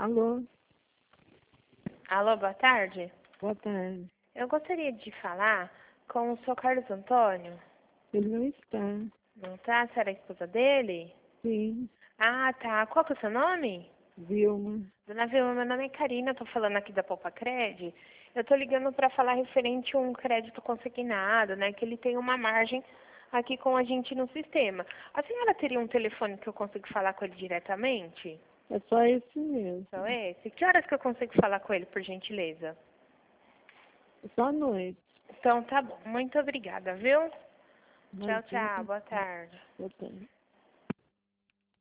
Alô? Alô, boa tarde. Boa tarde. Eu gostaria de falar com o seu Carlos Antônio. Ele não está. Não tá? Você era a esposa dele? Sim. Ah, tá. Qual que é o seu nome? Vilma. Dona Vilma, meu nome é Karina, eu tô falando aqui da Poupa Cred. Eu tô ligando para falar referente a um crédito consignado, né? Que ele tem uma margem aqui com a gente no sistema. A senhora teria um telefone que eu consigo falar com ele diretamente? É só esse mesmo. Só esse? Que horas que eu consigo falar com ele, por gentileza? Só à noite. Então tá bom. Muito obrigada, viu? Tchau, Imagina. tchau. Boa tarde. Boa tarde.